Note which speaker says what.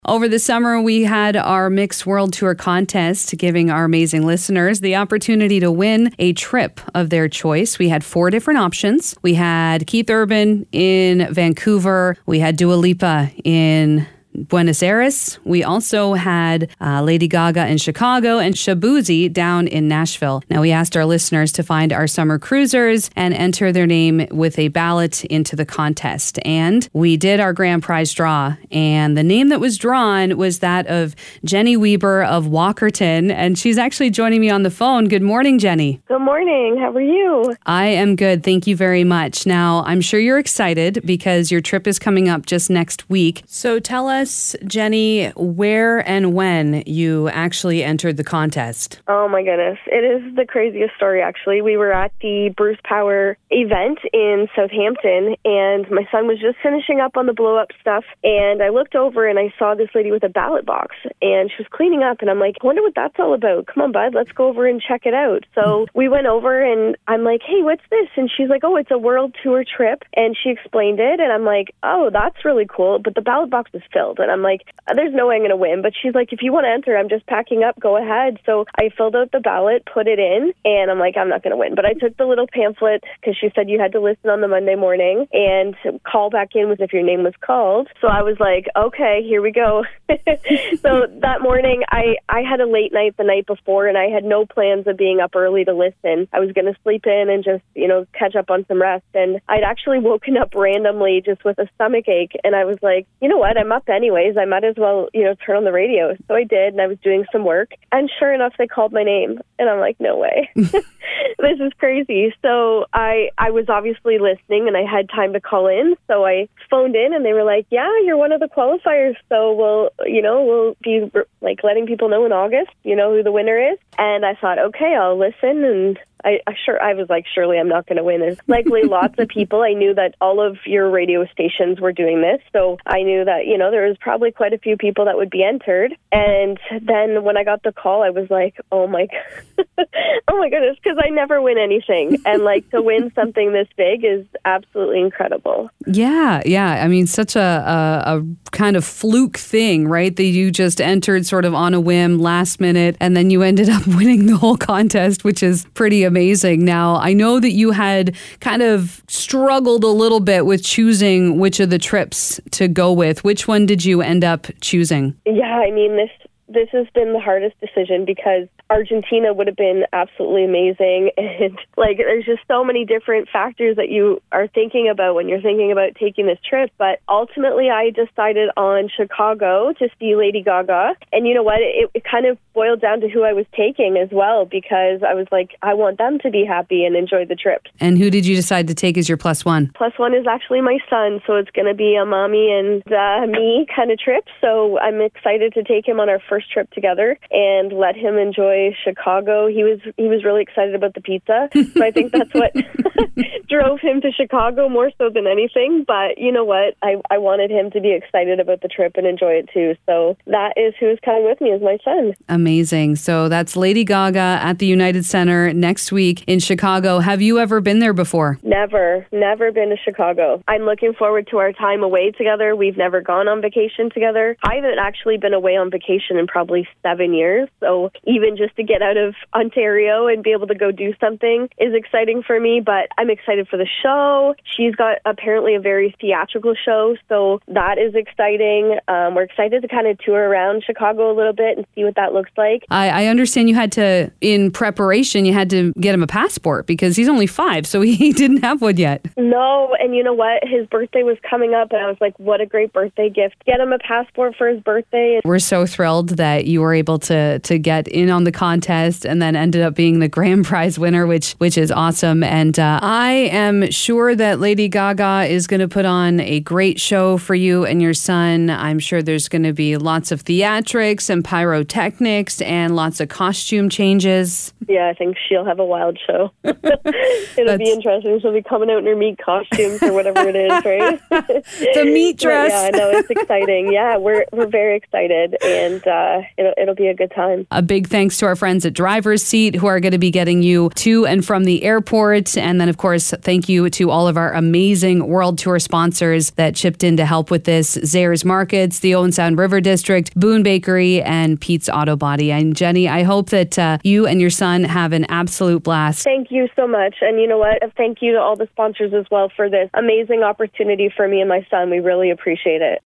Speaker 1: Over the summer, we had our Mix World Tour contest, giving our amazing listeners the opportunity to win a trip of their choice. We had 4 different options. We had Keith Urban in Vancouver. We had Dua Lipa in Buenos Aires. We also had Lady Gaga in Chicago and Shabuzi down in Nashville. Now, we asked our listeners to find our summer cruisers and enter their name with a ballot into the contest. And we did our grand prize draw. And the name that was drawn was that of Jenny Weber of Walkerton. And she's actually joining me on the phone. Good morning, Jenny.
Speaker 2: Good morning. How are you?
Speaker 1: I am good. Thank you very much. Now, I'm sure you're excited because your trip is coming up just next week. So tell us, Jenny, where and when you actually entered the contest.
Speaker 2: Oh my goodness. It is the craziest story, actually. We were at the Bruce Power event in Southampton, and my son was just finishing up on the blow-up stuff, and I looked over and I saw this lady with a ballot box, and she was cleaning up, and I'm like, I wonder what that's all about. Come on, bud, let's go over and check it out. So we went over, and I'm like, hey, what's this? And she's like, oh, it's a world tour trip, and she explained it, and I'm like, oh, that's really cool, but the ballot box is filled. And I'm like, there's no way I'm going to win. But she's like, if you want to enter, I'm just packing up. Go ahead. So I filled out the ballot, put it in, and I'm like, I'm not going to win. But I took the little pamphlet because she said you had to listen on the Monday morning and call back in with if your name was called. So I was like, okay, here we go. So that morning, I had a late night the night before, and I had no plans of being up early to listen. I was going to sleep in and just, catch up on some rest. And I'd actually woken up randomly just with a stomach ache. And I was like, you know what? I'm up anyways. I might as well, turn on the radio. So I did, and I was doing some work. And sure enough, they called my name. And I'm like, no way. This is crazy. So I was obviously listening, and I had time to call in. So I phoned in, and they were like, yeah, you're one of the qualifiers. So we'll be letting people know in August, who the winner is. And I thought, okay, I'll listen. And I was like, surely I'm not going to win. There's likely lots of people. I knew that all of your radio stations were doing this. So I knew that, there was probably quite a few people that would be entered. And then when I got the call, I was like, oh my goodness, because I never win anything. And to win something this big is absolutely incredible.
Speaker 1: Yeah. I mean, such a kind of fluke thing, right? That you just entered sort of on a whim last minute, and then you ended up winning the whole contest, which is pretty amazing. Now, I know that you had kind of struggled a little bit with choosing which of the trips to go with. Which one did you end up choosing?
Speaker 2: Yeah, I mean, this has been the hardest decision because Argentina would have been absolutely amazing. And there's just so many different factors that you are thinking about when you're thinking about taking this trip. But ultimately, I decided on Chicago to see Lady Gaga. And you know what? It kind of boiled down to who I was taking as well, because I was like, I want them to be happy and enjoy the trip.
Speaker 1: And who did you decide to take as your plus one?
Speaker 2: Plus one is actually my son. So it's going to be a mommy and me kind of trip. So I'm excited to take him on our first trip together and let him enjoy Chicago. He was really excited about the pizza, so I think that's what drove him to Chicago more so than anything. But you know what? I wanted him to be excited about the trip and enjoy it too. So that is who's coming with me, is my son.
Speaker 1: Amazing. So that's Lady Gaga at the United Center next week in Chicago. Have you ever been there before?
Speaker 2: Never been to Chicago. I'm looking forward to our time away together. We've never gone on vacation together. I haven't actually been away on vacation in probably 7 years. So even just to get out of Ontario and be able to go do something is exciting for me, but I'm excited for the show. She's got apparently a very theatrical show, so that is exciting. We're excited to kind of tour around Chicago a little bit and see what that looks like.
Speaker 1: I understand you had to, in preparation, you had to get him a passport because he's only 5, so he didn't have one yet.
Speaker 2: No, and you know what? His birthday was coming up, and I was like, what a great birthday gift. Get him a passport for his birthday.
Speaker 1: We're so thrilled that you were able to get in on the contest and then ended up being the grand prize winner, which is awesome. And I am sure that Lady Gaga is going to put on a great show for you and your son. I'm sure there's going to be lots of theatrics and pyrotechnics mixed and lots of costume changes.
Speaker 2: Yeah, I think she'll have a wild show. It'll be interesting. She'll be coming out in her meat costumes or whatever it is, right?
Speaker 1: The meat dress.
Speaker 2: Yeah, I know, it's exciting. Yeah, we're very excited, and it'll be a good time.
Speaker 1: A big thanks to our friends at Driver's Seat who are going to be getting you to and from the airport. And then, of course, thank you to all of our amazing World Tour sponsors that chipped in to help with this. Zayre's Markets, the Owen Sound River District, Boone Bakery, and Pete's Auto Body. And Jenny, I hope that you and your son have an absolute blast.
Speaker 2: Thank you so much. And you know what? Thank you to all the sponsors as well for this amazing opportunity for me and my son. We really appreciate it.